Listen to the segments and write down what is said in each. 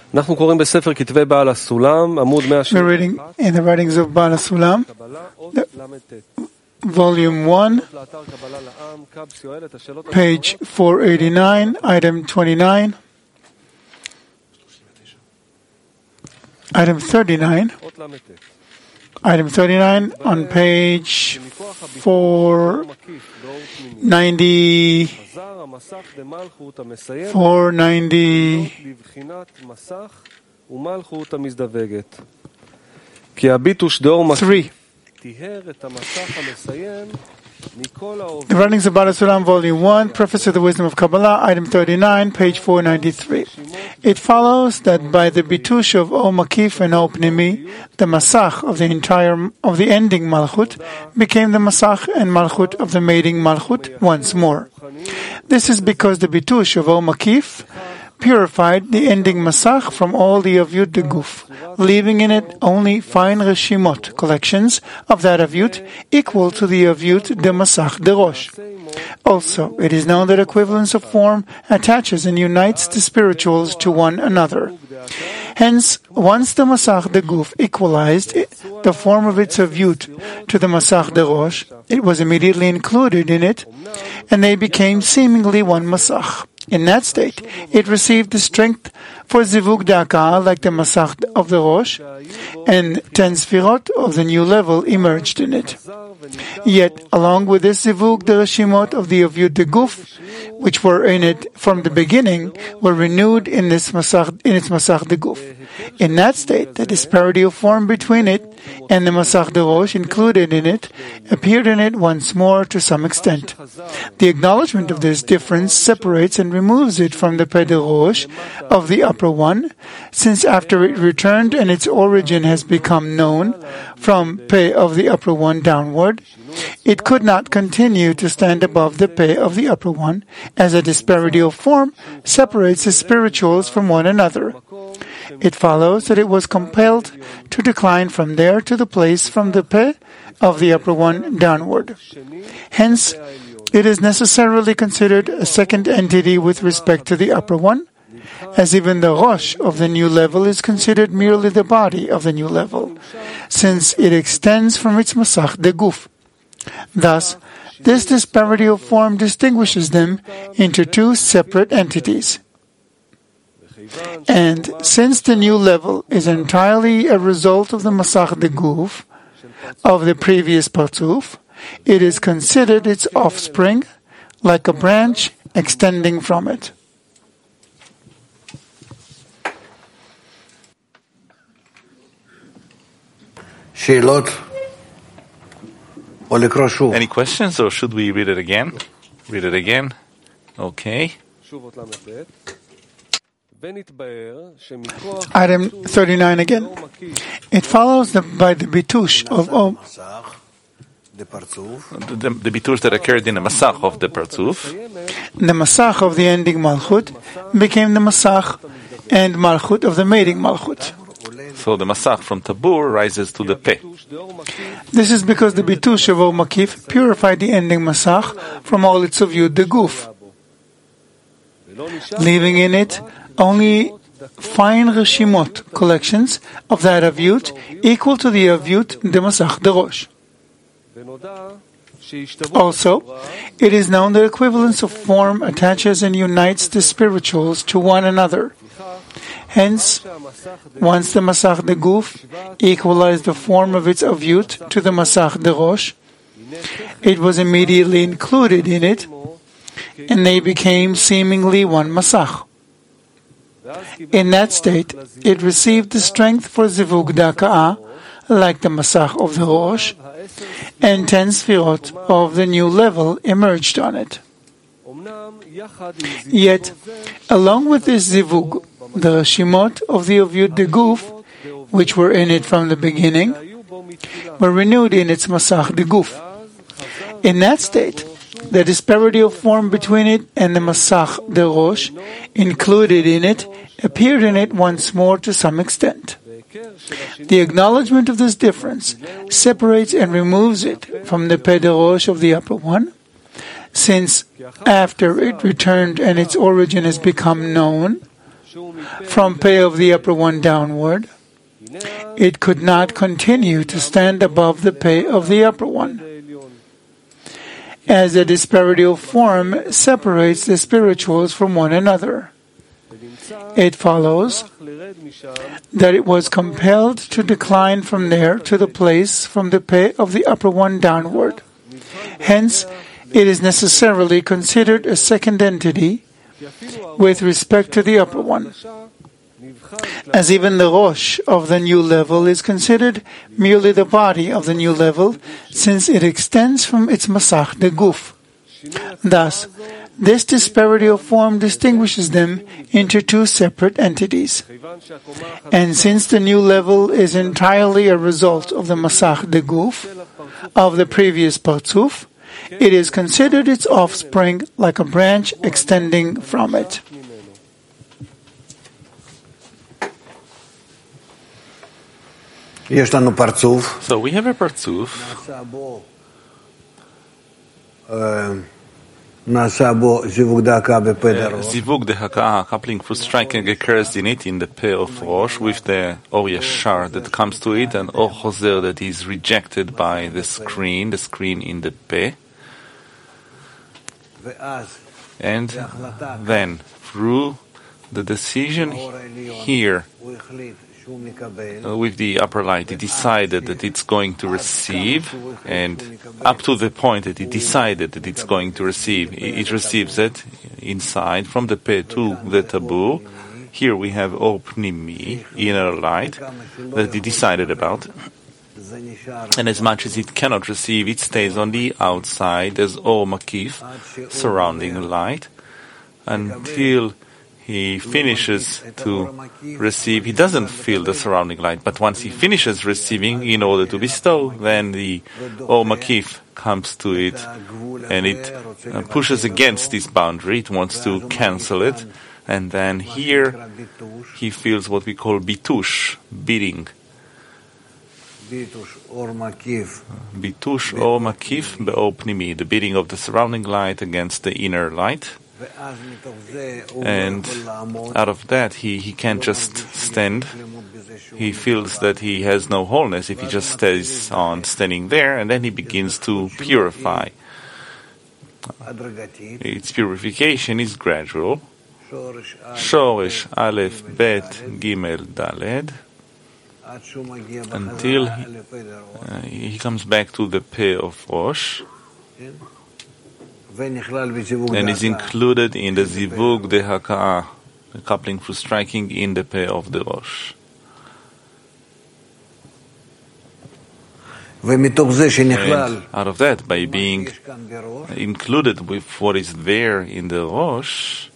We're reading in the writings of Baal HaSulam, Volume 1, page 489, item 29, item 39, item 39 on page 490, 3. The writings of Baal HaSulam, Volume 1, Preface to the Wisdom of Kabbalah, item 39, page 493. It follows that by the bitush of O Makif and O Pnimi, the Masach of the ending Malchut became the Masach and Malchut of the mating Malchut once more. This is because the bitush of O Makif purified the ending Masach from all the Avyut Deguf, leaving in it only fine Reshimot, collections of that Avyut equal to the Avyut de Masach de Rosh. Also, it is known that equivalence of form attaches and unites the spirituals to one another. Hence, once the Masach de Guf equalized the form of its Avyut to the Masach de Rosh, it was immediately included in it, and they became seemingly one Masach. In that state, it received the strength for Zivug Da'akah like the Masach of the Rosh, and 10 Sfirot of the new level emerged in it. Yet, along with this Zivug, the Reshimot of the Avyut de Guf, which were in it from the beginning, were renewed in its Masach de Guf. In that state, the disparity of form between it and the Masach de Rosh included in it appeared in it once more to some extent. The acknowledgement of this difference separates and removes it from the Peh de Rosh of the upper one, since after it returned and its origin has become known from Peh of the upper one downward, it could not continue to stand above the Peh of the upper one, as a disparity of form separates the spirituals from one another. It follows that it was compelled to decline from there to the place from the Peh of the upper one downward. Hence, it is necessarily considered a second entity with respect to the upper one, as even the Rosh of the new level is considered merely the body of the new level, since it extends from its Masach de Guf. Thus, this disparity of form distinguishes them into two separate entities. And since the new level is entirely a result of the Masach de Guf of the previous Parzuf, it is considered its offspring, like a branch extending from it. Any questions, or should we read it again? Read it again. Okay. Item 39 again. It follows that by the bitush of the bitush that occurred in the Masach of the Parzuf, the Masach of the ending Malchut became the Masach and Malchut of the mating Malchut. So the Masach from Tabur rises to the Peh. This is because the bitush of O Makif purified the ending Masach from all its Avyut de Guf, leaving in it only fine Reshimot, collections of that Avyut equal to the Avyut de Masach de Rosh. Also, it is known that equivalence of form attaches and unites the spirituals to one another. Hence, once the Masach de Guf equalized the form of its Avyut to the Masach de Rosh, it was immediately included in it, and they became seemingly one Masach. In that state, it received the strength for Zivug Da'akah, like the Masach of the Rosh, and 10 Sfirot of the new level emerged on it. Yet, along with this Zivug, the Reshimot of the Avyut de Guf, which were in it from the beginning, were renewed in its Masach de Guf. In that state, the disparity of form between it and the Masach de Rosh included in it appeared in it once more to some extent. The acknowledgement of this difference separates and removes it from the Peh de Rosh of the upper one, since after it returned and its origin has become known from pay of the upper one downward, it could not continue to stand above the pay of the upper one. As a disparity of form separates the spirituals from one another, it follows that it was compelled to decline from there to the place from the pay of the upper one downward. Hence, it is necessarily considered a second entity with respect to the upper one, as even the Rosh of the new level is considered merely the body of the new level, since it extends from its Masach, the Guf. Thus, this disparity of form distinguishes them into two separate entities. And since the new level is entirely a result of the Masach, the Guf, of the previous Parzuf, it is considered its offspring like a branch extending from it. So we have a Parzuf. Zivug de Haka'ah, coupling through striking occurs in it in the Peh of Rosh with the Or Yashar that comes to it and Or Choser that is rejected by the screen in the Peh. And then through the decision here with the upper light, it decided that it's going to receive, and up to the point that it decided that it's going to receive, it receives it inside from the Peh to the Tabur. Here we have Or Pnimi, inner light, that it decided about. And as much as it cannot receive, it stays on the outside as Or Makif, surrounding light, until he finishes to receive. He doesn't feel the surrounding light, but once he finishes receiving in order to bestow, then the Or Makif comes to it, and it pushes against this boundary. It wants to cancel it, and then here he feels what we call bitush, bidding. Bitush Or Makif be'or Pnimi, the bidding of the surrounding light against the inner light. And out of that, he can't just stand. He feels that he has no wholeness if he just stays on standing there, and then he begins to purify. Its purification is gradual. Shoresh Aleph Bet Gimel Daled, until he comes back to the Peh of Rosh, and is included in the Zivug de Haka'ah, the coupling through striking in the Peh of the Rosh. And out of that, by being included with what is there in the Rosh,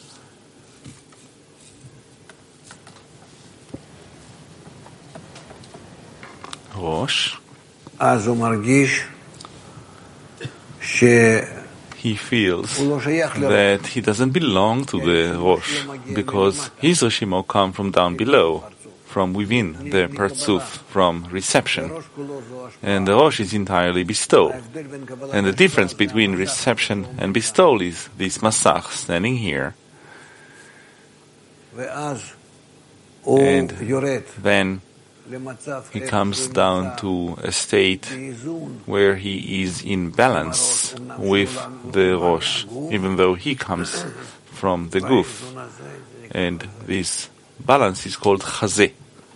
he feels that he doesn't belong to the Rosh, because his Rishimo come from down below, from within the Parzuf, from reception. And the Rosh is entirely bestowed. And the difference between reception and bestowal is this Masach standing here. And then he comes down to a state where he is in balance with the Rosh, even though he comes from the Guf. And this balance is called Chazeh.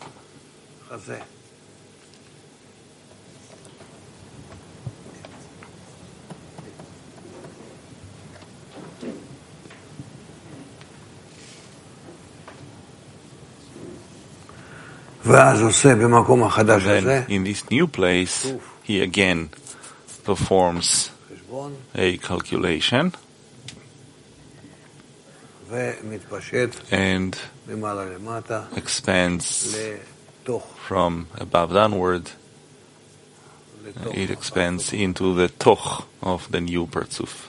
Then, in this new place, he again performs a calculation and expands from above downward. It expands into the toch of the new Parzuf.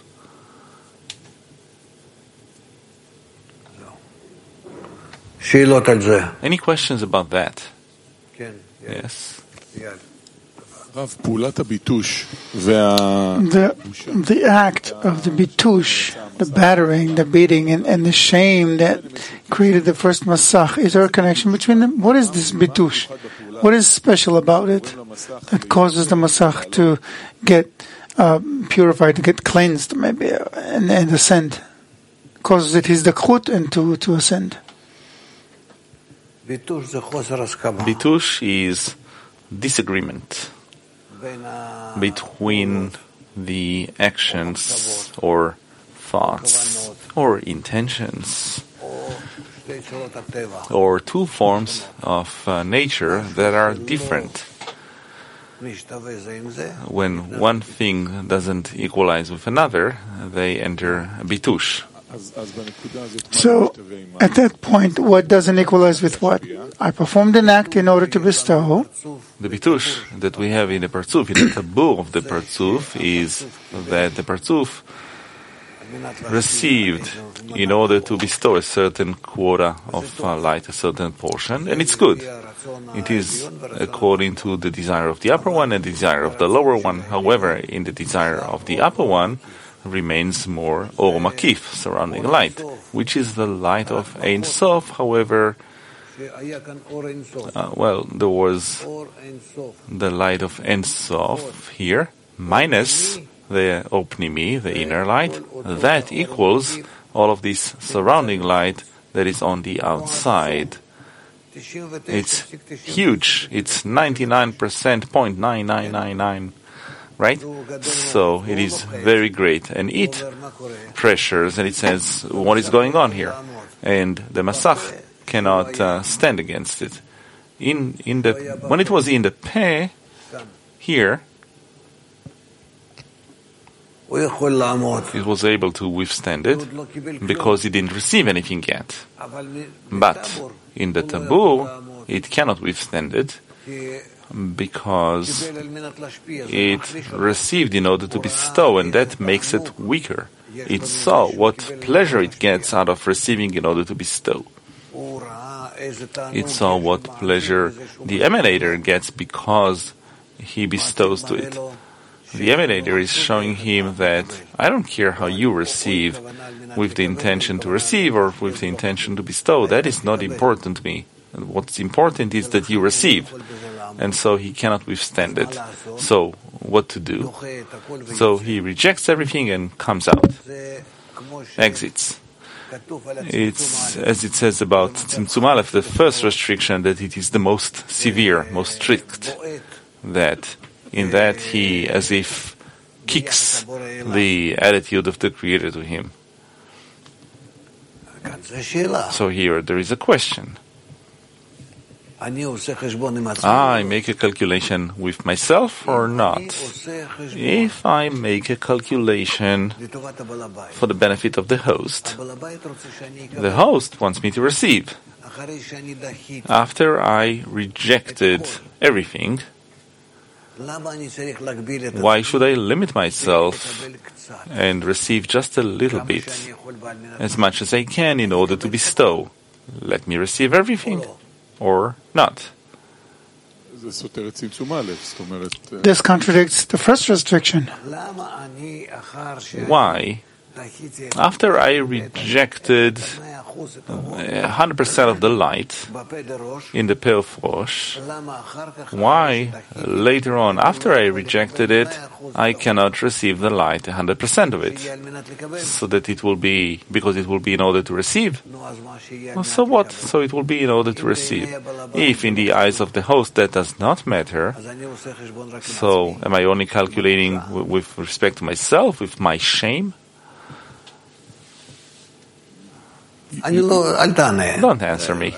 Any questions about that? Yes. The act of the bitush, the battering, the beating, and the shame that created the first masach, is there a connection between them? What is this bitush? What is special about it that causes the masach to get purified, to get cleansed, maybe, and ascend? Causes it his dakhut and to ascend. Bitush is disagreement between the actions or thoughts or intentions or two forms of nature that are different. When one thing doesn't equalize with another, they enter bitush. So, at that point, what doesn't equalize with what? I performed an act in order to bestow. The bitush that we have in the Partzuf, in the taboo of the Partzuf, is that the Partzuf received in order to bestow a certain quota of light, a certain portion, and it's good. It is according to the desire of the upper one and the desire of the lower one. However, in the desire of the upper one, remains more Or Makif, surrounding light, which is the light of Ein Sof. However, there was the light of Ein Sof here, minus the Opnimi, the inner light. That equals all of this surrounding light that is on the outside. It's huge. It's 99.9999. Right? So it is very great. And it pressures, and it says, what is going on here? And the Masach cannot stand against it. When it was in the Peh, here, it was able to withstand it because it didn't receive anything yet. But in the taboo, it cannot withstand it because it received in order to bestow, and that makes it weaker. It saw what pleasure it gets out of receiving in order to bestow. It saw what pleasure the emanator gets because he bestows to it. The emanator is showing him that I don't care how you receive with the intention to receive or with the intention to bestow. That is not important to me. What's important is that you receive. And so he cannot withstand it. So, what to do? So he rejects everything and comes out. Exits. It's, as it says about Tzimtzum Aleph, the first restriction, that it is the most severe, most strict. That in that he, as if, kicks the attitude of the Creator to him. So here there is a question. I make a calculation with myself or not? If I make a calculation for the benefit of the host wants me to receive. After I rejected everything, why should I limit myself and receive just a little bit, as much as I can, in order to bestow? Let me receive everything. Or not. This contradicts the first restriction. Why? After I rejected 100% of the light in the Peh of Rosh, why later on, after I rejected it, I cannot receive the light, 100% of it? So that it will be, because it will be in order to receive. Well, so what? So it will be in order to receive. If in the eyes of the host that does not matter, so am I only calculating with respect to myself, with my shame? Don't answer me.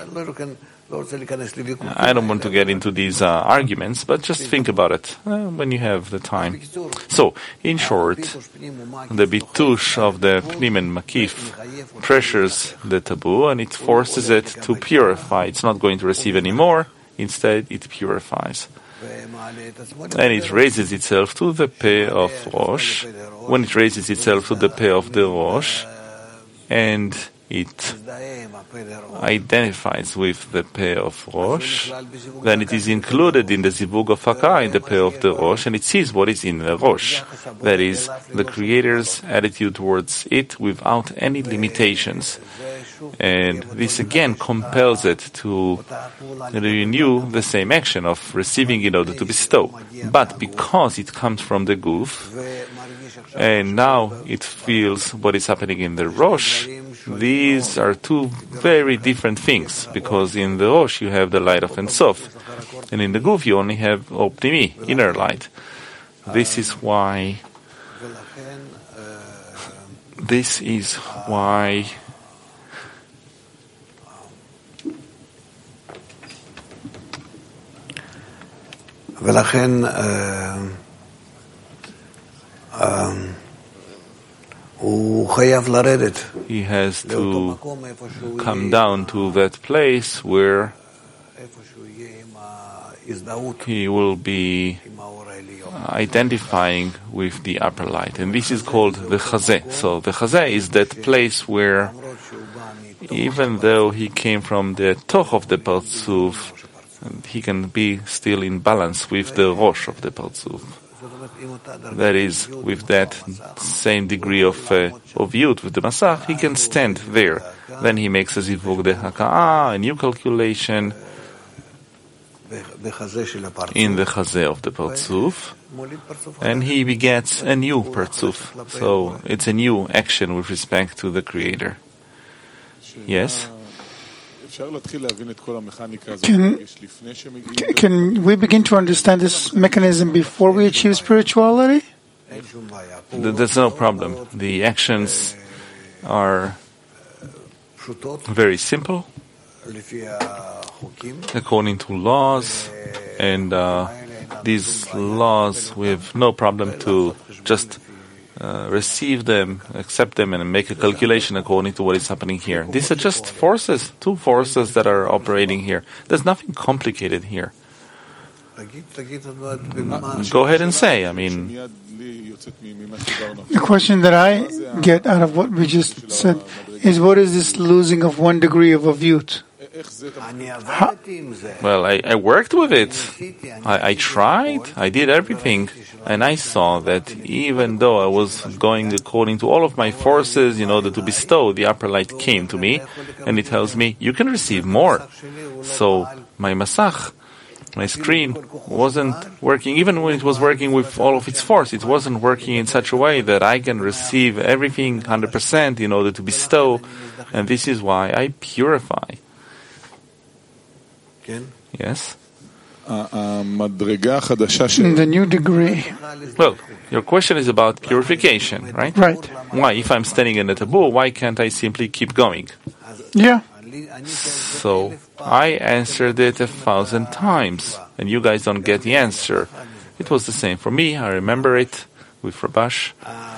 I don't want to get into these arguments, but just think about it when you have the time. So, in short, the bitush of the Pnim and Makif pressures the taboo and it forces it to purify. It's not going to receive anymore. Instead, it purifies. And it raises itself to the Peh of Rosh. When it raises itself to the Peh of the Rosh, and it identifies with the Peh of Rosh, then it is included in the Zivug of Haka'ah in the Peh of the Rosh, and it sees what is in the Rosh. That is, the Creator's attitude towards it without any limitations. And this again compels it to renew the same action of receiving in order to bestow. But because it comes from the Guf, and now it feels what is happening in the Rosh, these are two very different things, because in the Rosh you have the light of Ein Sof, and in the Guf you only have Pnimi, inner light. This is why ולכן he has to come down to that place where he will be identifying with the upper light. And this is called the Chazeh. So the Chazeh is that place where, even though he came from the Toch of the Partzuf, he can be still in balance with the Rosh of the Partzuf. That is, with that same degree of Yud with the Masach, he can stand there. Then he makes a Zivug de Haka'ah, a new calculation in the Chazeh of the Partzuf, and he begets a new Partzuf. So it's a new action with respect to the Creator. Yes? Can we begin to understand this mechanism before we achieve spirituality? There's no problem. The actions are very simple, according to laws, and these laws we have no problem to just receive them, accept them, and make a calculation according to what is happening here. These are just forces, two forces that are operating here. There's nothing complicated here. Go ahead and say. I mean, the question that I get out of what we just said is, what is this losing of 1 degree of Aviyut? Well, I worked with it. I tried. I did everything. And I saw that even though I was going according to all of my forces in order to bestow, the upper light came to me and it tells me, you can receive more. So my masach, my screen, wasn't working. Even when it was working with all of its force, it wasn't working in such a way that I can receive everything 100% in order to bestow. And this is why I purify. Yes? The new degree. Well, your question is about purification, right? Right. Why? If I'm standing in a taboo, why can't I simply keep going? Yeah. So I answered it 1,000 times, and you guys don't get the answer. It was the same for me. I remember it with Rabash.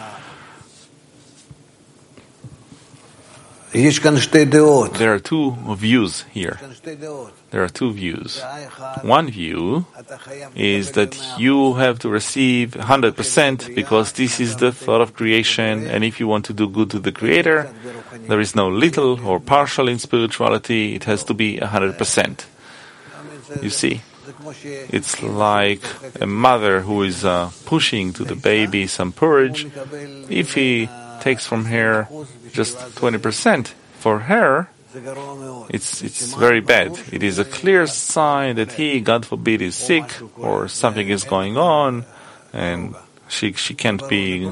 There are two views here. There are two views. One view is that you have to receive 100% because this is the thought of creation, and if you want to do good to the Creator, there is no little or partial in spirituality. It has to be 100%. You see? It's like a mother who is pushing to the baby some porridge. If he takes from her just 20%, for her, it's very bad. It is a clear sign that he, God forbid, is sick or something is going on, and she can't be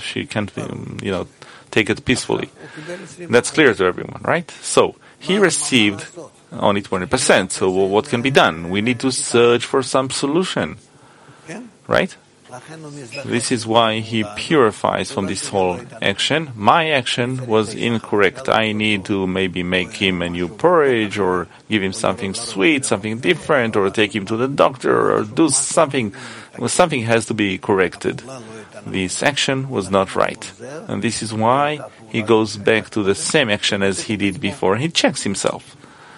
take it peacefully. That's clear to everyone, right? So he received only 20%. So what can be done? We need to search for some solution, right? This is why he purifies from this whole action. My action was incorrect. I need to maybe make him a new porridge, or give him something sweet, something different, or take him to the doctor, or do something. Something has to be corrected. This action was not right. And this is why he goes back to the same action as he did before. He checks himself.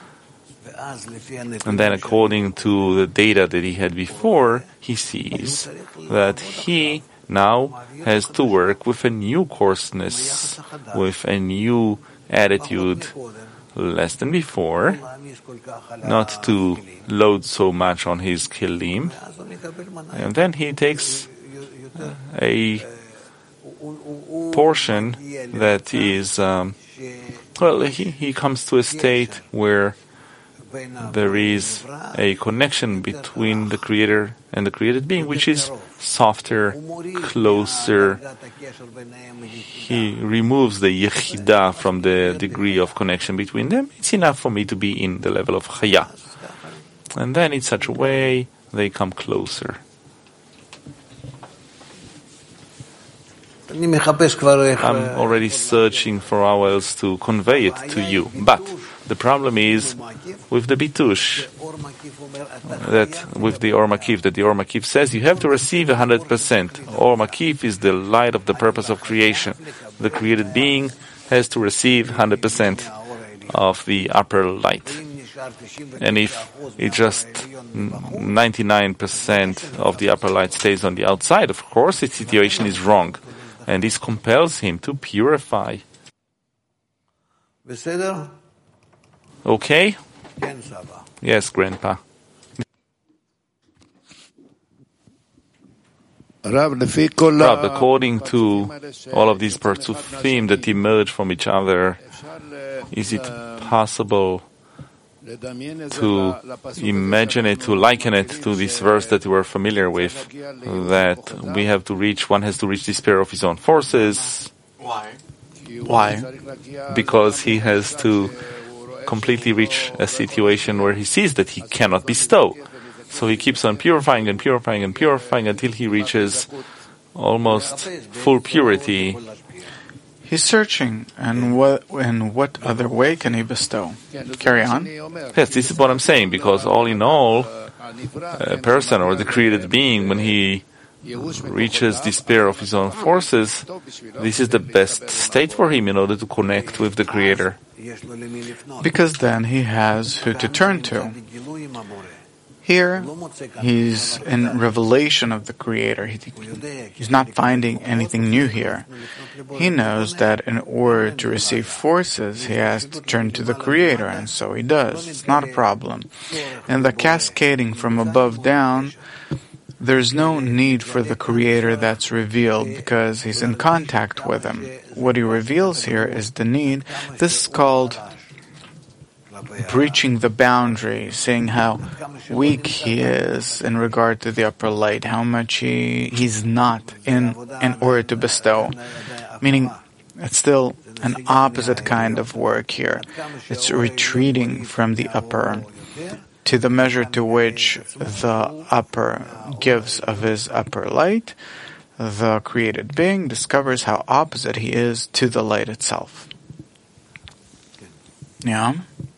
And then according to the data that he had before, he sees that he now has to work with a new coarseness, with a new attitude less than before, not to load so much on his kelim, and then he takes a portion that is, he comes to a state where there is a connection between the Creator and the created being, which is softer, closer. He removes the yechida from the degree of connection between them. It's enough for me to be in the level of chaya. And then in such a way, they come closer. I'm already searching for how else to convey it to you. But the problem is with the bitush, that with the Or Makif, that the Or Makif says you have to receive 100%. Or Makif is the light of the purpose of creation. The created being has to receive 100% of the upper light. And if it just 99% of the upper light stays on the outside, of course the situation is wrong. And this compels him to purify. Okay? Yes, Grandpa. Rab, according to all of these partsufim that emerge from each other, is it possible to imagine it, to liken it to this verse that we're familiar with, that one has to reach despair of his own forces? Why? Because he has to completely reach a situation where he sees that he cannot bestow. So he keeps on purifying and purifying and purifying until he reaches almost full purity. He's searching, and what other way can he bestow? Carry on. Yes, this is what I'm saying, because all in all, a person or the created being, when he reaches despair of his own forces, this is the best state for him in order to connect with the Creator. Because then he has who to turn to. Here, he's in revelation of the Creator. He's not finding anything new here. He knows that in order to receive forces, he has to turn to the Creator, and so he does. It's not a problem. And the cascading from above down, there's no need for the Creator that's revealed because he's in contact with Him. What he reveals here is the need. This is called breaching the boundary, seeing how weak he is in regard to the upper light, how much he's not in order to bestow. Meaning, it's still an opposite kind of work here. It's retreating from the upper to the measure to which the upper gives of his upper light. The created being discovers how opposite he is to the light itself. Yeah?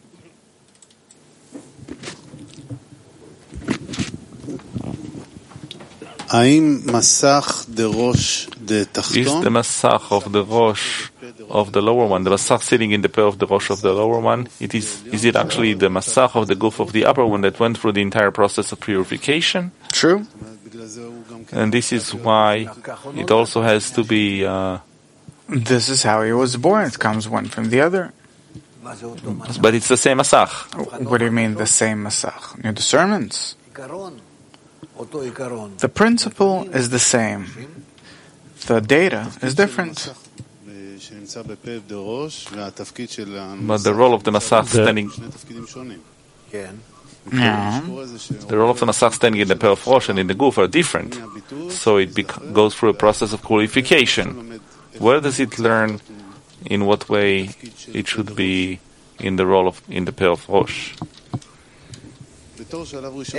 Is the Masach of the Rosh of the lower one, the Masach sitting in the pair of the Rosh of the lower one, is it actually the Masach of the Guf of the upper one that went through the entire process of purification? True. And this is why it also has to be... This is how he was born. It comes one from the other. But it's the same Masach. What do you mean the same Masach? New discernments. The principle is the same. The data is different. But the role of the Masach standing... Yeah. The role of the Masach standing in the pair of Rosh and in the Guf are different. So it goes through a process of qualification. Where does it learn in what way it should be in the role of in the pair of Rosh? How does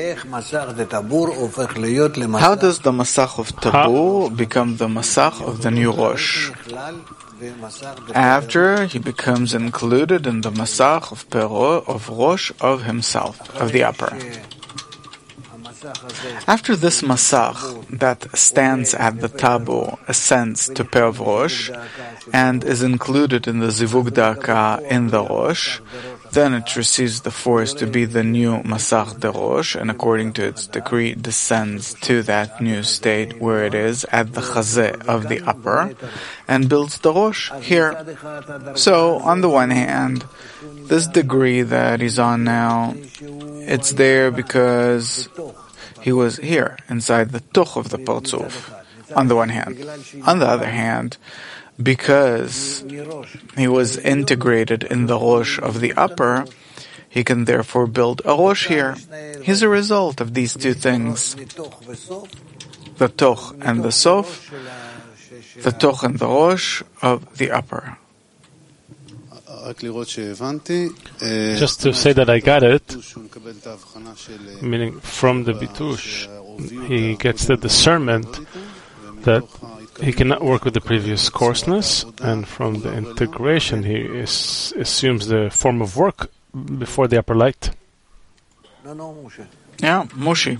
the Masach of Tabur become the Masach of the new Rosh? After he becomes included in the Masach of Rosh of himself, of the upper. After this Masach that stands at the Tabur ascends to Peh of Rosh and is included in the Zivug Daka in the Rosh, Then it receives the force to be the new Masach de Rosh, and according to its degree descends to that new state where it is at the Chazeh of the upper, and builds the Rosh here. So, on the one hand, this degree that he's on now, it's there because he was here, inside the Tuch of the Partzuf, on the one hand. On the other hand, because he was integrated in the Rosh of the upper, he can therefore build a Rosh here. He's a result of these two things, the Toch and the Sof, the Toch and the Rosh of the upper. Just to say that I got it, meaning from the Bitush, he gets the discernment that he cannot work with the previous coarseness, and from the integration he assumes the form of work before the upper light. Yeah, Moshe.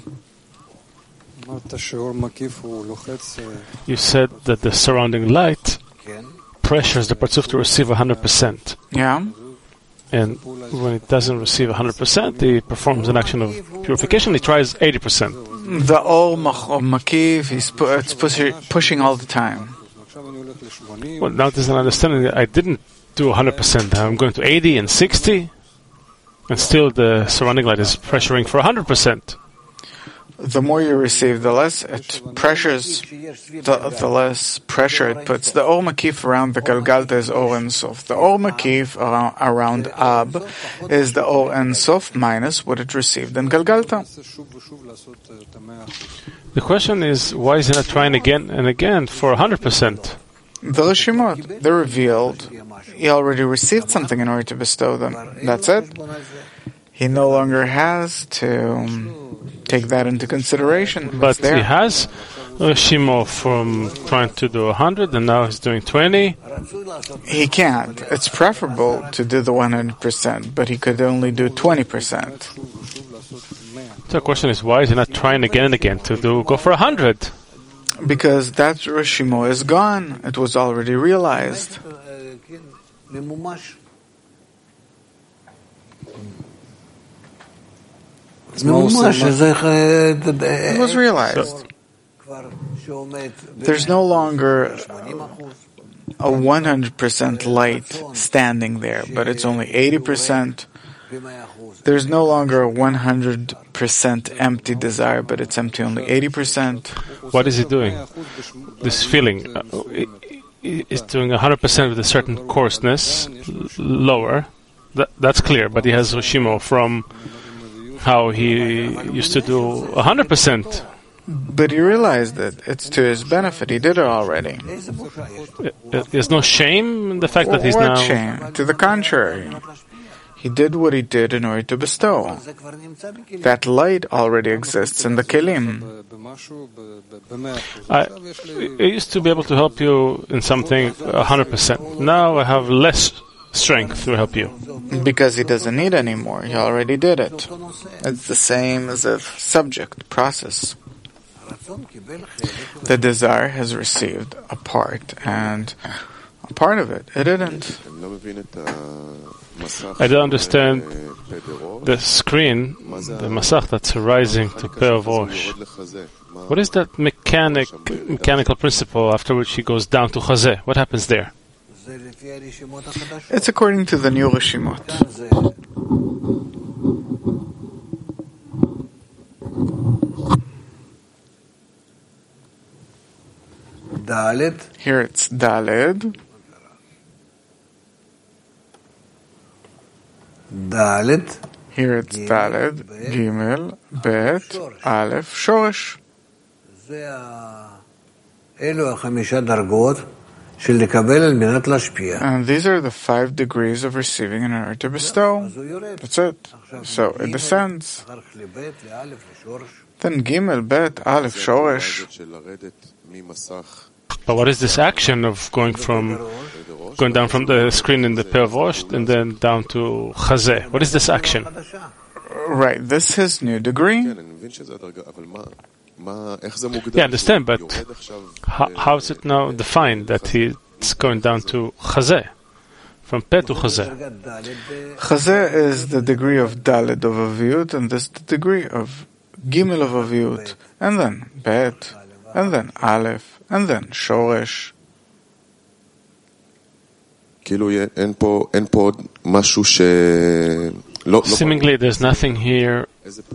You said that the surrounding light pressures the Partzuf to receive 100%. Yeah. And when it doesn't receive 100%, he performs an action of purification. He tries 80%. The Or Makif, it's pushing all the time. Well, now there's an understanding that I didn't do 100%. I'm going to 80 and 60, and still the surrounding light is pressuring for 100%. The more you receive, the less it pressures, the less pressure it puts. The Or Makif around the Galgalta is Or Ein Sof. The Or Makif around Ab is the Or Ein Sof minus what it received in Galgalta. The question is, why is he not trying again and again for 100%? The Rishimot, they're revealed. He already received something in order to bestow them. That's it. He no longer has to take that into consideration. But he has Shimo from trying to do 100 and now he's doing 20. He can't. It's preferable to do the 100%, but he could only do 20%. So the question is, why is he not trying again and again to go for 100? Because that Rishimo is gone. It was already realized. It was realized. There's no longer a 100% light standing there, but it's only 80%. There's no longer a 100% empty desire, but it's empty only 80%. What is he doing? This feeling is doing 100% with a certain coarseness, lower. That's clear, but he has Rishimo from how he used to do 100%. But he realized that it's to his benefit. He did it already. There's no shame in the fact that he's now... What shame? To the contrary. He did what he did in order to bestow. That light already exists in the kelim. I used to be able to help you in something 100%. Now I have less strength to help you. Because he doesn't need any more. He already did it. It's the same as a subject process. The desire has received a part, and a part of it didn't. I don't understand the screen, the Masach that's rising to Peh of Rosh. What is that mechanical principle after which he goes down to Chazeh? What happens there? It's according to the new Rishimot. Here it's Daled. Here it's Daled, Gimel, Bet, Aleph, Shoresh. And these are the 5 degrees of receiving in order to bestow. That's it. So it descends. Then Gimel, Bet, Aleph, Shoresh. But what is this action of going down from the screen in the Peh of Rosh and then down to Chazeh? What is this action? Right, this is new degree. Yeah, I understand, but how is it now defined that he's going down to Chazeh? from Peh to Chazeh. Chazeh is the degree of Daled of Aviyut, and this is the degree of Gimel of Aviyut, and then Bet, and then Aleph, and then Shoresh. Seemingly there's nothing here.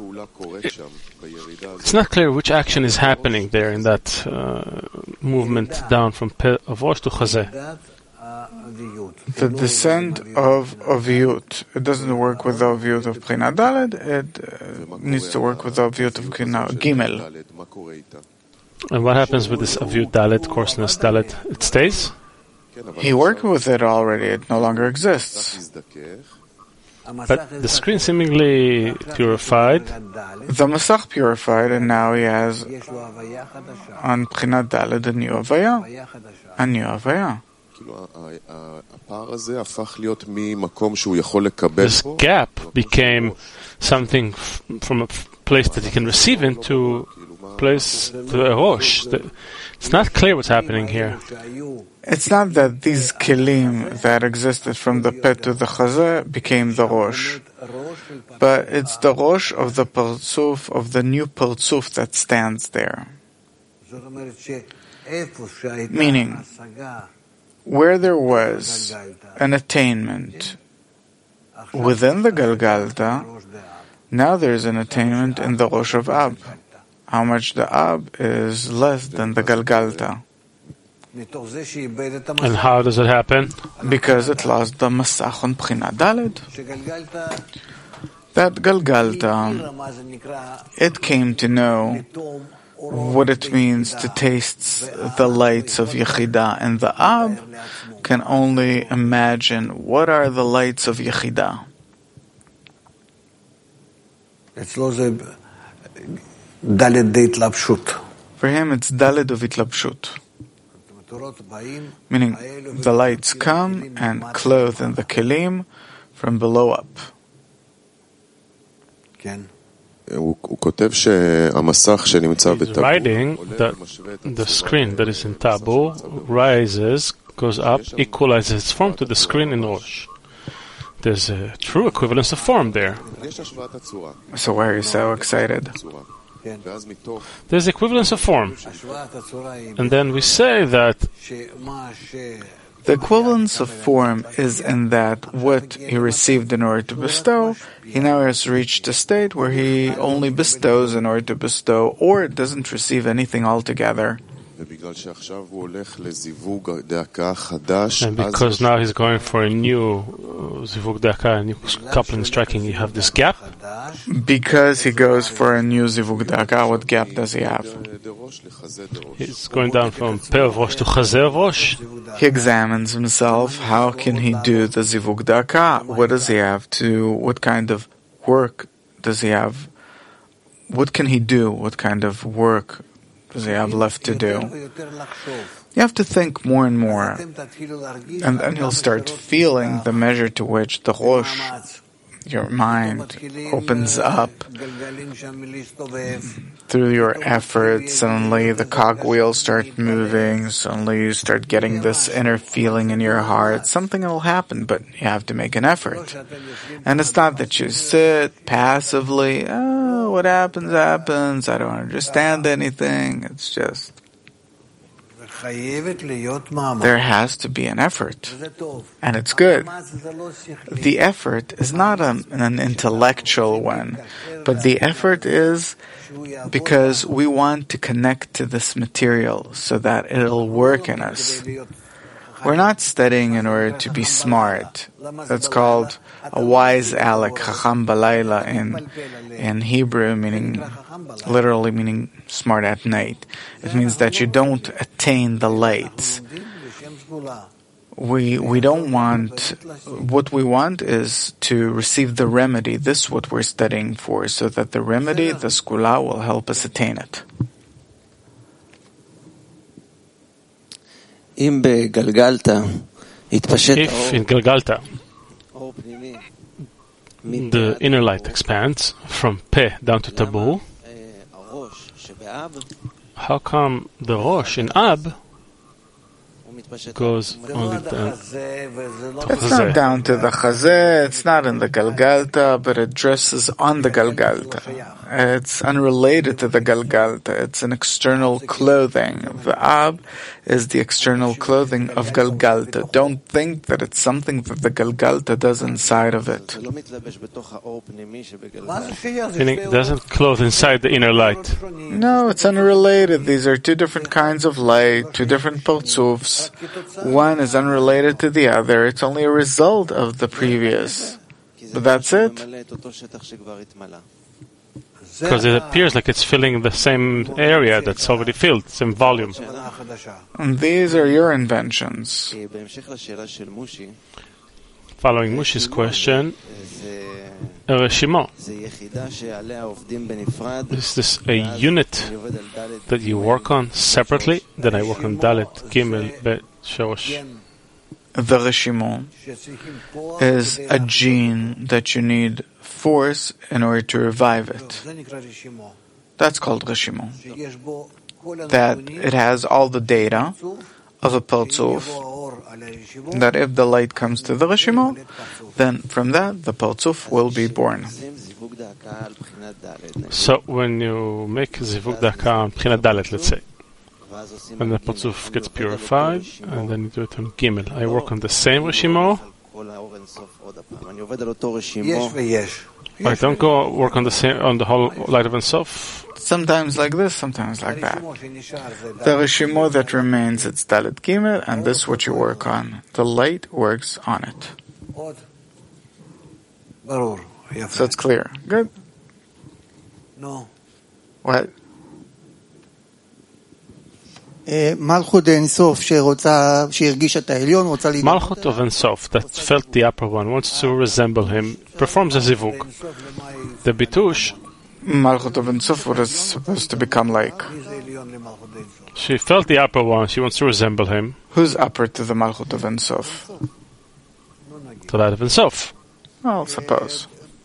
It's not clear which action is happening there in that movement down from Peh of Rosh to Chazeh. The descent of Aviyut. It doesn't work with the Aviyut of Bchina Daled, it needs to work with the Aviyut of Bchina Gimel. And what happens with this Aviyut Daled, coarseness Daled? It stays? He worked with it already, it no longer exists. But the screen seemingly purified. The Masach purified, and now he has on Bchina Daled a new Avaya. A new Avaya. This gap became something from a place that he can receive into place to a Rosh. It's not clear what's happening here. It's not that these kelim that existed from the Peh to the Chazeh became the Rosh, but it's the Rosh of the Partzuf, of the new Partzuf that stands there. Meaning, where there was an attainment within the Galgalta, now there's an attainment in the Rosh of Ab. How much the Ab is less than the Galgalta. And how does it happen? Because it lost the Masach on Bchina Daled. That Galgalta, it came to know what it means to taste the lights of Yechidah, and the Ab can only imagine what are the lights of Yechidah. For him, it's Daled of Itlapshut, meaning the lights come and clothe in the kelim from below up. He's writing that the screen that is in Tabu rises, goes up, equalizes its form to the screen in Rosh. There's a true equivalence of form there. So why are you so excited? There's equivalence of form. And then we say that the equivalence of form is in that what he received in order to bestow, he now has reached a state where he only bestows in order to bestow, or doesn't receive anything altogether. And because now he's going for a new Zivug Daka, a new coupling striking, you have this gap? Because he goes for a new Zivug Daka, what gap does he have? He's going down from Peh of Rosh to Chazeh of Rosh. He examines himself. How can he do the Zivug Daka? What does he have to, what kind of work does he have? What can he do? What kind of work does he have left to do? You have to think more and more, and then he'll start feeling the measure to which the Rosh, your mind, opens up through your efforts. Suddenly the cogwheels start moving, suddenly you start getting this inner feeling in your heart. Something will happen, but you have to make an effort. And it's not that you sit passively, oh, what happens, happens, I don't understand anything. It's just, there has to be an effort, and it's good. The effort is not an intellectual one, but the effort is because we want to connect to this material so that it'll work in us. We're not studying in order to be smart. That's called a wise Alec, Chacham Balayla in Hebrew, literally meaning smart at night. It means that you don't attain the lights. We don't want, what we want is to receive the remedy. This is what we're studying for, so that the remedy, the skula, will help us attain it. If in Galgalta the inner light expands from Peh down to Tabu, how come the Rosh in Ab goes only down. It's not down to the Chazeh, it's not in the Galgalta, but it dresses on the Galgalta. It's unrelated to the Galgalta. It's an external clothing. The Ab is the external clothing of Galgalta. Don't think that it's something that the Galgalta does inside of it. Meaning it doesn't clothe inside the inner light. No, it's unrelated. These are two different kinds of light, two different partsufs. One is unrelated to the other. It's only a result of the previous. But that's it. Because it appears like it's filling the same area that's already filled, same volume. And these are your inventions. Following Mushi's question, a reshima. Is this a unit that you work on separately? Then I work on Dalet, Gimel, Bet, Shosh. The reshima is a gene that you need force in order to revive it. That's called reshima. That it has all the data of a partsuf, that if the light comes to the reshima, then from that the partsuf will be born. So when you make zivug daka on B'china Dalet, let's say, when the partsuf gets purified, and then you do it on Gimel, I work on the same reshima. I don't go work on the whole light of Ein Sof. Sometimes like this, sometimes like that. The reshima that remains, it's Dalet Gimel, and this is what you work on. The light works on it. So it's clear. Good. No. What? Malchut Ein Sof שהרגישה את העליון, רוצה להתמודד. Malchut of Ein Sof, that felt the upper one, wants to resemble him, performs a zivug. The Bitush, Malchut of Ein Sof was supposed to become like. she felt the upper one, she wants to resemble him. Who's upper to the Malchut of Ein Sof? The light of Ein Sof. Well, suppose.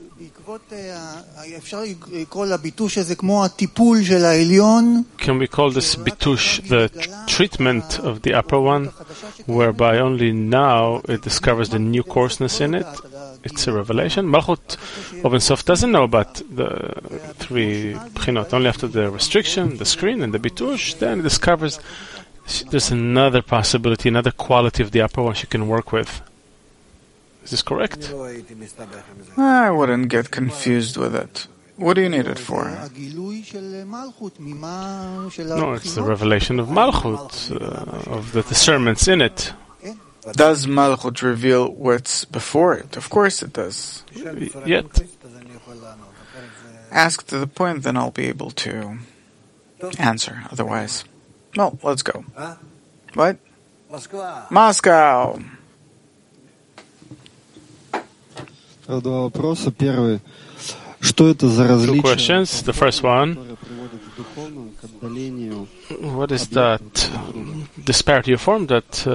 אפשר לקרוא לביטוש הזה כמו הטיפול של העליון. Can we call this Bitush the treatment of the upper one, whereby only now it discovers the new coarseness in it? It's a revelation. Malchut of Ein Sof doesn't know about the three B'chinot. Only after the restriction, the screen, and the Bitush, then it discovers there's another possibility, another quality of the upper one she can work with. Is this correct? I wouldn't get confused with it. What do you need it for? No, it's the revelation of Malchut, of the discernments in it. Does Malchut reveal what's before it? Of course it does. Yet, Ask to the point, then I'll be able to answer. Otherwise, well, let's go. What? Moscow! Два вопроса. Первый. Что это за различие? Two questions. The first one, what is that disparity of form that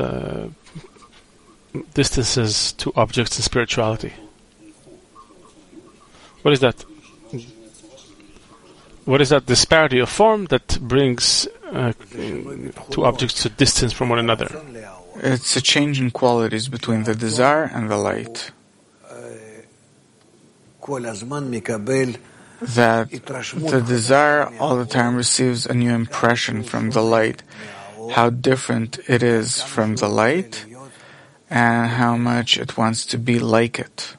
distances two objects in spirituality? What is that? What is that disparity of form that brings two objects to distance from one another? It's a change in qualities between the desire and the light. That the desire all the time receives a new impression from the light, how different it is from the light, and how much it wants to be like it.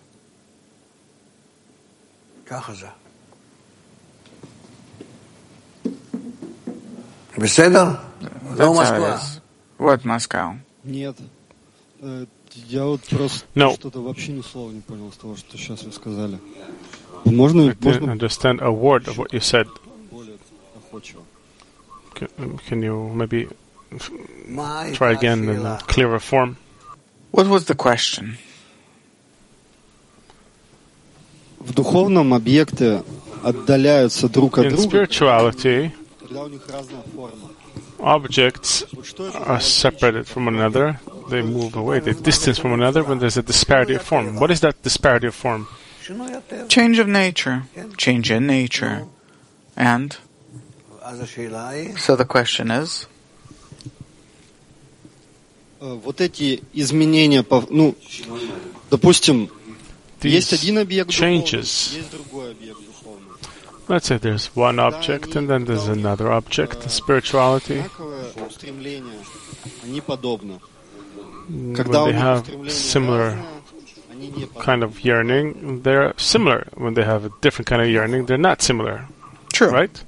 That's how it is. What, Moscow? Нет. Я вот просто что-то вообще ни слова не понял из того, что сейчас вы сказали. Можно I didn't understand a word of what you said. Can you maybe try again in a clearer form? What was the question? В духовном объекте отдаляются друг от In друга. spirituality, Когда у них разная форма. objects are separated from one another. They move away, they distance from one another when there's a disparity of form. What is that disparity of form? Change of nature. Change in nature. And? So the question is? вот эти изменения, ну, допустим, есть один объект духовный, есть другой объект духовный. Let's say there's one object and then there's another object, spirituality. Устремления, они подобны. When they have similar kind of yearning, they're similar. When they have a different kind of yearning, they're not similar. True. Right?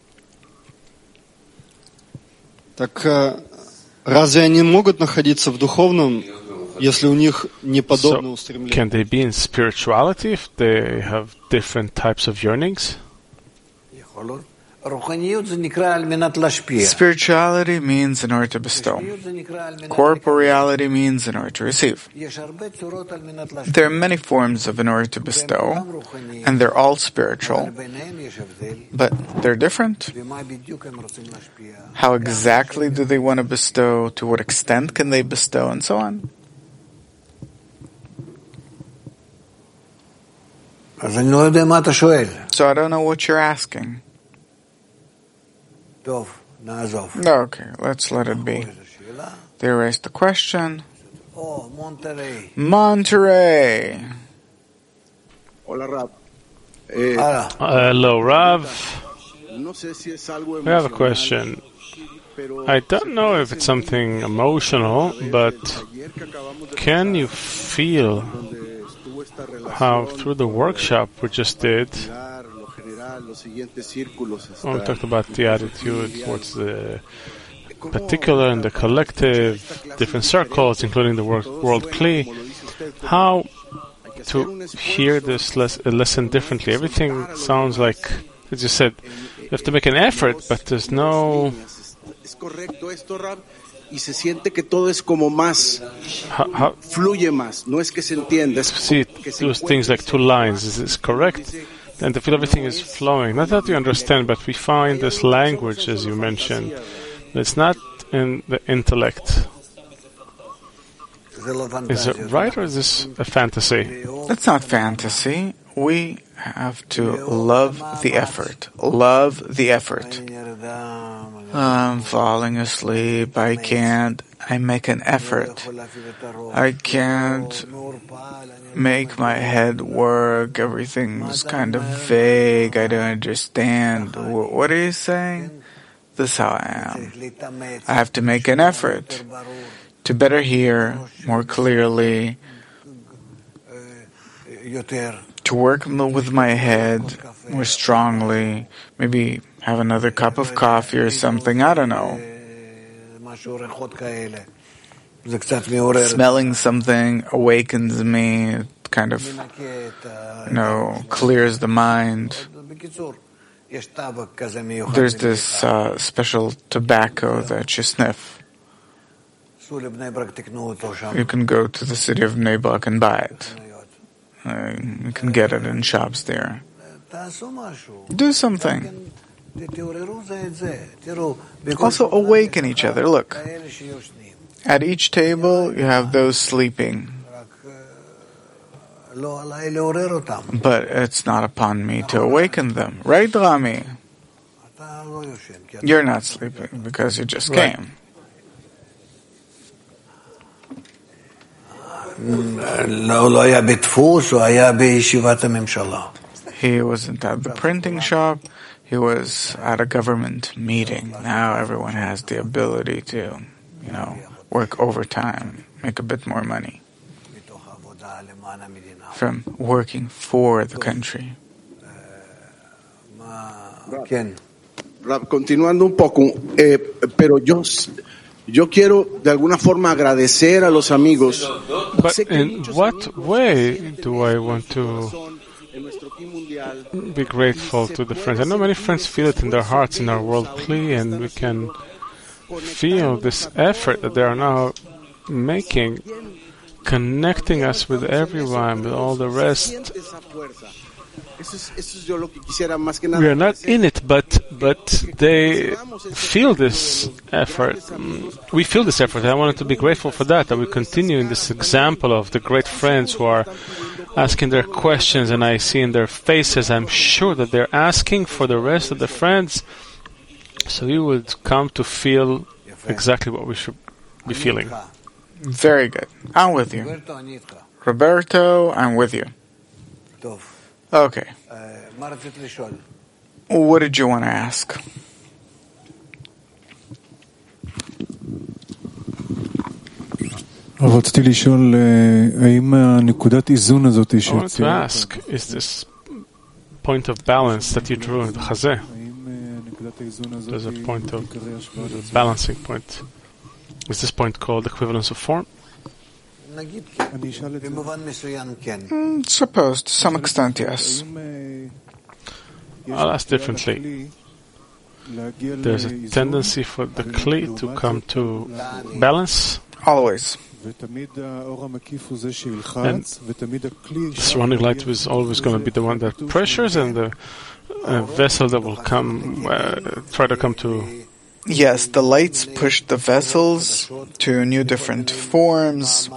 Так разве они могут находиться в духовном, если у них неподобные устремления? Can they be in spirituality if they have different types of yearnings? Spirituality means in order to bestow. Corporeality means in order to receive. There are many forms of in order to bestow, and they're all spiritual, but they're different. How exactly do they want to bestow? To what extent can they bestow? And so on. So I don't know what you're asking. Okay, let's let it be. They raised the question. Monterey. Hello, Rav. We have a question. I don't know if it's something emotional, but can you feel how through the workshop we just did, we talked about the attitude towards the particular and the collective, different circles, including the world Kli, how to hear this lesson differently. Everything sounds like, as you said, you have to make an effort, but there's no... Y se siente que todo es como más fluye más, no es que se entienda. See, those things like two lines, is this correct? And to feel everything is flowing. Not that you understand, but we find this language, as you mentioned. It's not in the intellect. Is it right, or is this a fantasy? It's not fantasy. We have to love the effort. Love the effort. I'm falling asleep. I can't. I make an effort. I can't make my head work. Everything's kind of vague. I don't understand. What are you saying? This is how I am. I have to make an effort to better hear more clearly, to work with my head more strongly, maybe have another cup of coffee or something, I don't know. Smelling something awakens me, it kind of, clears the mind. There's this special tobacco that you sniff. You can go to the city of Bnei Brak and buy it. You can get it in shops there. Do something. Also awaken each other. Look, at each table you have those sleeping. But it's not upon me to awaken them. Right, Rami? You're not sleeping because you just came. He wasn't at the printing shop. He was at a government meeting. Now everyone has the ability to, work overtime, make a bit more money from working for the country. Continuando un poco, pero yo quiero de alguna forma agradecer a los amigos. But in what way do I want to be grateful to the friends? I know many friends feel it in their hearts in our world Kli, and we can feel this effort that they are now making, connecting us with everyone, with all the rest. We are not in it, but they feel this effort. We feel this effort. I wanted to be grateful for that we continue in this example of the great friends who are asking their questions, and I see in their faces, I'm sure that they're asking for the rest of the friends, so we would come to feel exactly what we should be feeling. Very good. I'm with you. Roberto, I'm with you. Okay. What did you want to ask? I wanted to ask, is this point of balance that you drew in the Chazeh, there's a point of the balancing point, is this point called equivalence of form? Supposed to some extent, yes. I'll ask differently. There's a tendency for the Kli to come to balance? Always. And the surrounding light is always going to be the one that pressures, and the vessel that will come, try to come to... Yes, the lights push the vessels to new different forms,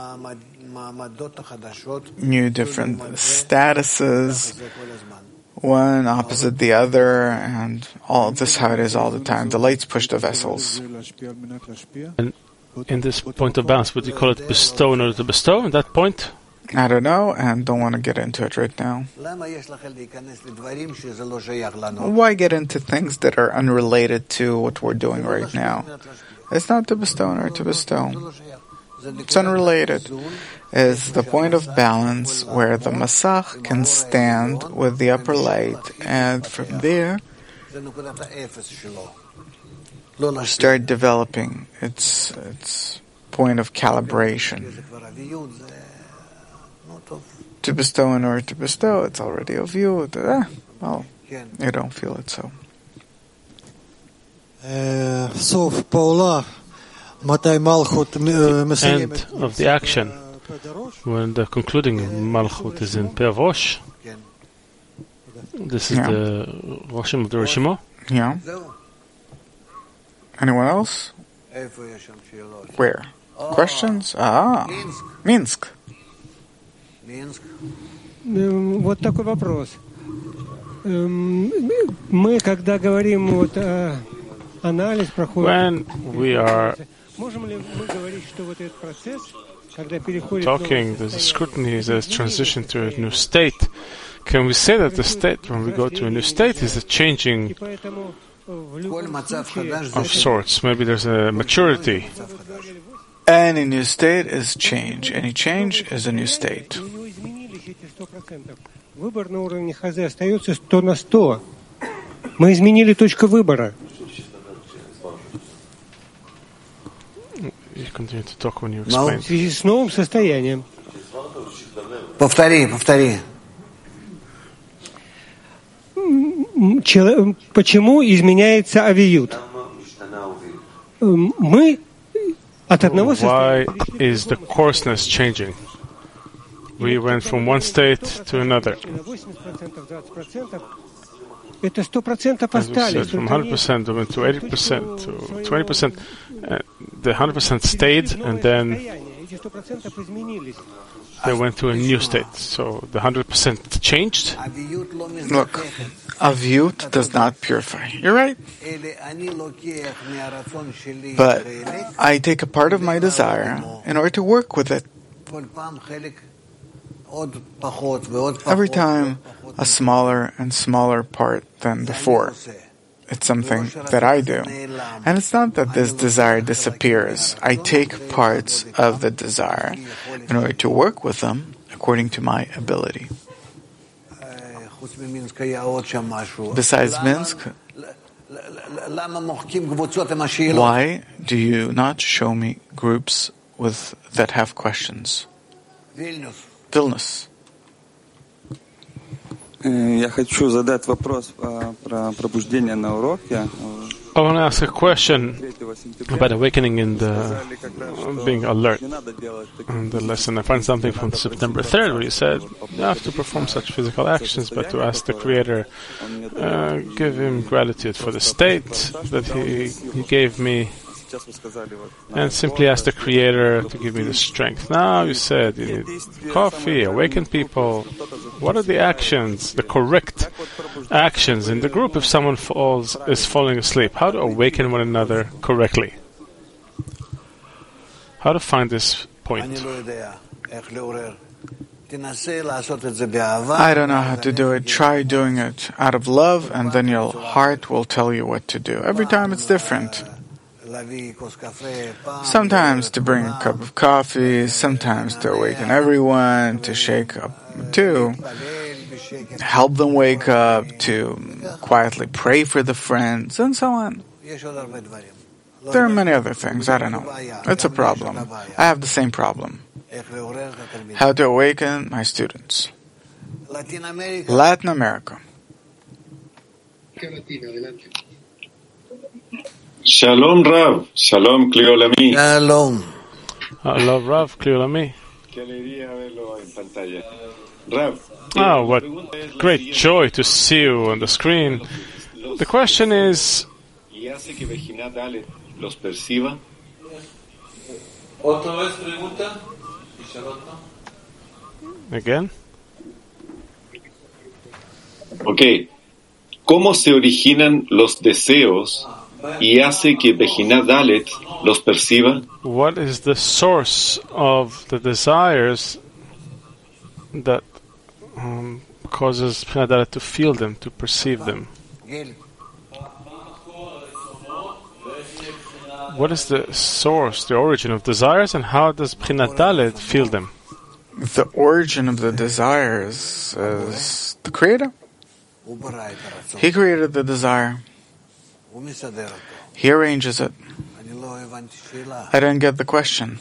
new different statuses, one opposite the other, and all this how it is all the time. The lights push the vessels. And in this point of balance, would you call it bestow in order to bestow in that point? I don't know, and don't want to get into it right now. Why get into things that are unrelated to what we're doing right now? It's not to bestow in order to bestow. It's unrelated. It's the point of balance where the Masach can stand with the upper light, and from there start developing its point of calibration. To bestow in order to bestow, it's already a view. Well, you don't feel it so. End of the action, when the concluding Malchut is in Pei Rosh. This is the Roshim of the Rishimo. Yeah. Anyone else? Where? Questions? Minsk. Вот такой вопрос. Мы, когда говорим вот анализ проходит, when we are talking, there's a scrutiny, there's a transition to a new state. Can we say that the state, when we go to a new state, is a changing of sorts? Maybe there's a maturity. Any new state is change. Any change is a new state. Выбор на уровне Хазе остается 100 на 100. Мы изменили точку выбора. You continue to talk when you explain. В связи с новым состоянием. Повтори. Почему изменяется авиют? Мы от одного состояния. Why is the coarseness changing? We went from one state to another. Это 100% остались. From 100% we went to 80% to 20%. The 100% stayed, and then they went to a new state. So the 100% changed. Look, aviut does not purify. You're right. But I take a part of my desire in order to work with it. Every time a smaller and smaller part than before. It's something that I do. And it's not that this desire disappears. I take parts of the desire in order to work with them according to my ability. Besides Minsk, why do you not show me groups that have questions? Vilnius. Я хочу задать вопрос про пробуждение на уроке. I want to ask a question about awakening and being alert in the lesson. I find something from September 3rd where you said you have to perform such physical actions, but to ask the Creator, give Him gratitude for the state that He gave me, and simply ask the Creator to give me the strength. Now you said you need coffee, awaken people. What are the actions, the correct actions in the group if someone is falling asleep? How to awaken one another correctly? How to find this point. I don't know how to do it. Try doing it out of love, and then your heart will tell you what to do. Every time it's different. Sometimes to bring a cup of coffee, sometimes to awaken everyone, to shake up, to help them wake up, to quietly pray for the friends, and so on. There are many other things. I don't know. It's a problem. I have the same problem. How to awaken my students. Latin America. Shalom Rav, Shalom Kli Olami. Shalom. Hello Rav, Kli Olami. Qué alegría verlo en pantalla. Rav. Oh, what great joy to see you on the screen. The question is, ¿Y hace que Bejinat Dalet los perciba? ¿Otra vez pregunta? Again? Ok. ¿Cómo se originan los deseos y hace que Bejinat Dalet los perciba? What is the source of the desires that causes Bejinat Dalet to feel them, to perceive them? What is the source, the origin of desires, and how does Bejinat Dalet feel them? The origin of the desires is the Creator. He created the desire. He arranges it. I didn't get the question.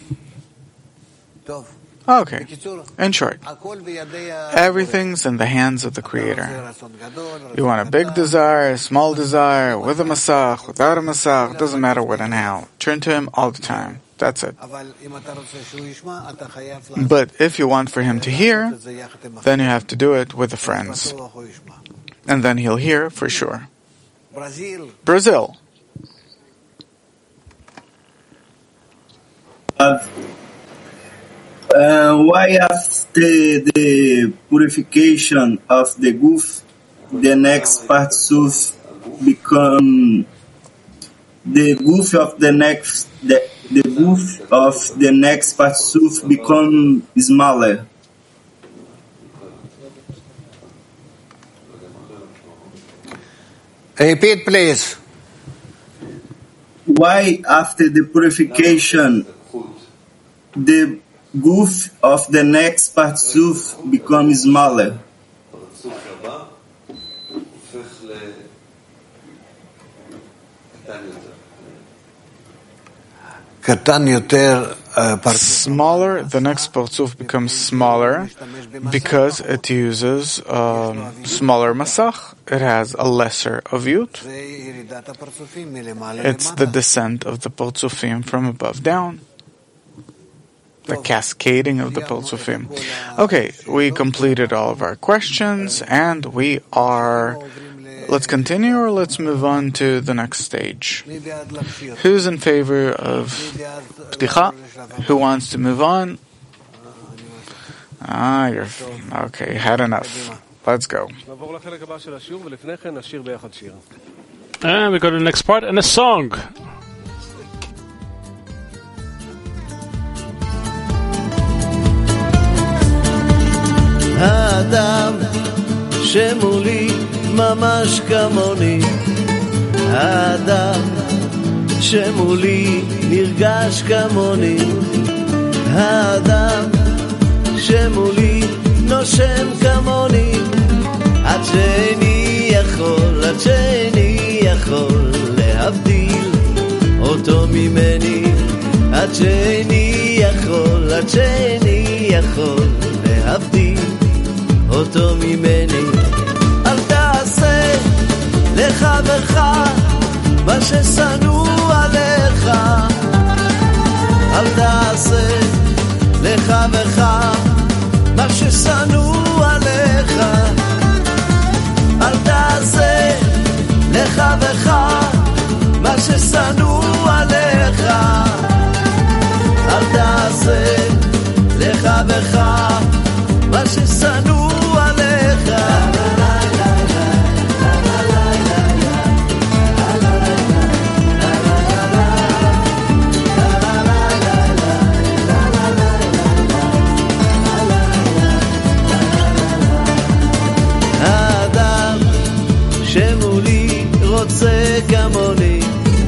Okay. In short, everything's in the hands of the Creator. You want a big desire, a small desire, with a masach, without a masach, doesn't matter what and how. Turn to Him all the time. That's it. But if you want for Him to hear, then you have to do it with the friends. And then He'll hear for sure. Brazil. Why after the purification of the goof, the next partsuf become the goof of the next the goof of the next partsuf become smaller? Repeat, please. Why after the purification the goof of the next partsuf becomes smaller? Smaller, the next partsuf becomes smaller because it uses smaller masach. It has a lesser aviyut. It's the descent of the partsufim from above down. The cascading of the partsufim. Okay, we completed all of our questions, and we are... Let's continue, or let's move on to the next stage. Who's in favor of Pticha? Who wants to move on? You're... Okay, had enough. Let's go. And we go to the next part, and a song. האדם שמולי ממש כמוני, האדם שמולי נרגש כמוני, האדם שמולי נושם כמוני, עד שאני יכול להבדיל אותו ממני, עד שאני יכול להבדיל אותו ממני. אל תעשה לחברך מה ששנוא עליך, אל תעשה לחברך מה ששנוא עליך, אל תעשה לחברך מה ששנוא עליך, אל תעשה לחברך מה ששנוא עליך. רוצה כמוני,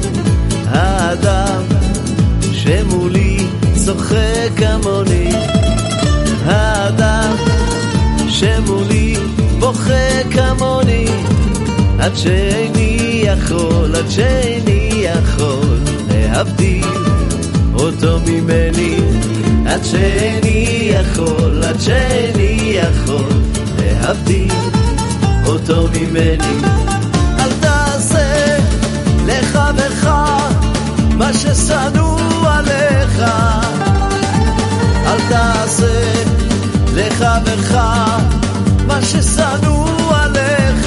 האדם שמולי צוחק כמוני, האדם שמולי בוכה כמוני, עד שאיני יכול, עד שאיני יכול להבדיל אותו ממני, עד שאיני יכול, עד שאיני יכול להבדיל אותו ממני. אל תעשה לחברך מה ששנוא עליך, אל תעשה לחברך מה ששנוא עליך,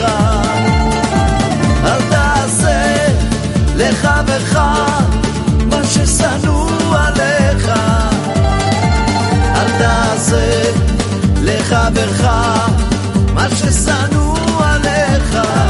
אל תעשה לחברך מה ששנוא עליך, אל תעשה לחברך מה ששנוא עליך.